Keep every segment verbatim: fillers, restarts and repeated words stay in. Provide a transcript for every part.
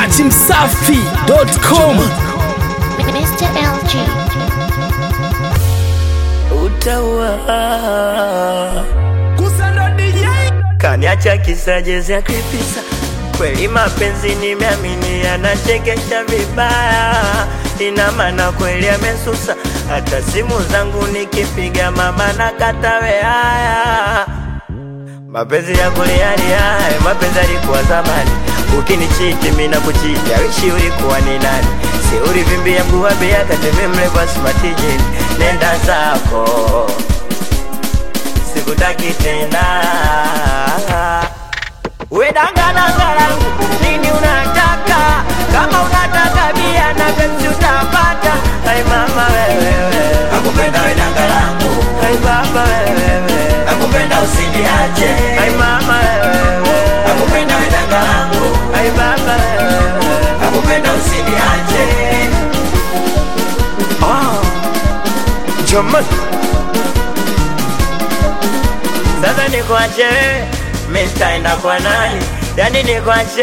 dati msafi dot com. mister L G Utawa Kusando D J Kaniacha kisajezi ya kripisa. Kweli mapenzi nimeamini yanachekesha vibaya. Ina maana kweli amesusa. Hata simu zangu nikipiga mama nakatawe haya. Mapenzi ya kuliali haya, mapenzi yalikuwa zamani. Ukinichiti mimi nakuchiti, awishi ulikuwa ni nani? Si ulivimbia mguu wa bia kateme mlepa smartijini. Nenda zako, sikutaki tena. We danga danga langu, nini unataka? Kama unataka bia na Pepsi utapata. Hai mama wewe, nakupenda we danga langu. Hai baba wewe, nakupenda usiniache. Hai mama wewe, nakupenda we danga langu. Hai baba wewe, nakupenda usiniache. Ah, jamani, sasa nikuache, mimi nitaenda kwa nani? Yani nikuache,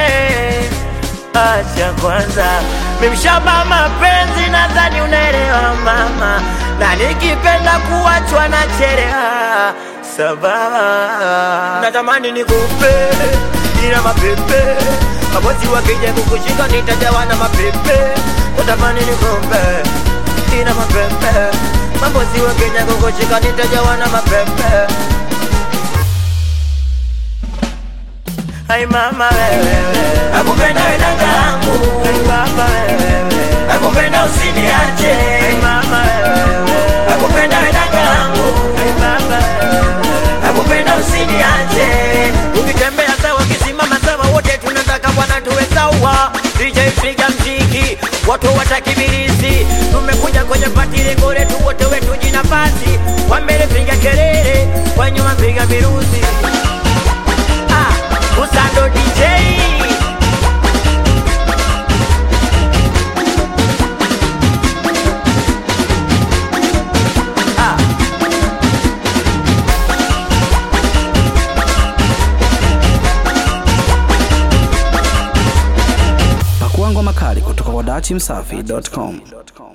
acha kwanza. Mimi mshamba mapenzi, nadhani unaelewa mama. Na nikipenda kuachwa na chereha sababu natamani nikupe ila mapepe. Mabosi wakija kukushika nitajawa na mapepe. Natamani nikupe ila mapepe. Mabosi wakija kukushika nitajawa na mapepe. Hai mama wewe, nakupenda we danga langu. Hai baba wewe, nakupenda usiniache. Hai mama wewe, nakupenda we danga langu. Hai baba wewe, nakupenda usiniache. Ukitembea sawa, ukisimama sawa, wote tunataka bwana tuwe sawa. D J piga mziki, watu watakibirizi. Tumekuja kwenye party lengo letu wote wetu jinafasi. Kwa mbele piga kelele, kwa nyuma piga virusi. Kusando D J ah. Pakua ngoma kali kutoka kwa dati msafi dot com.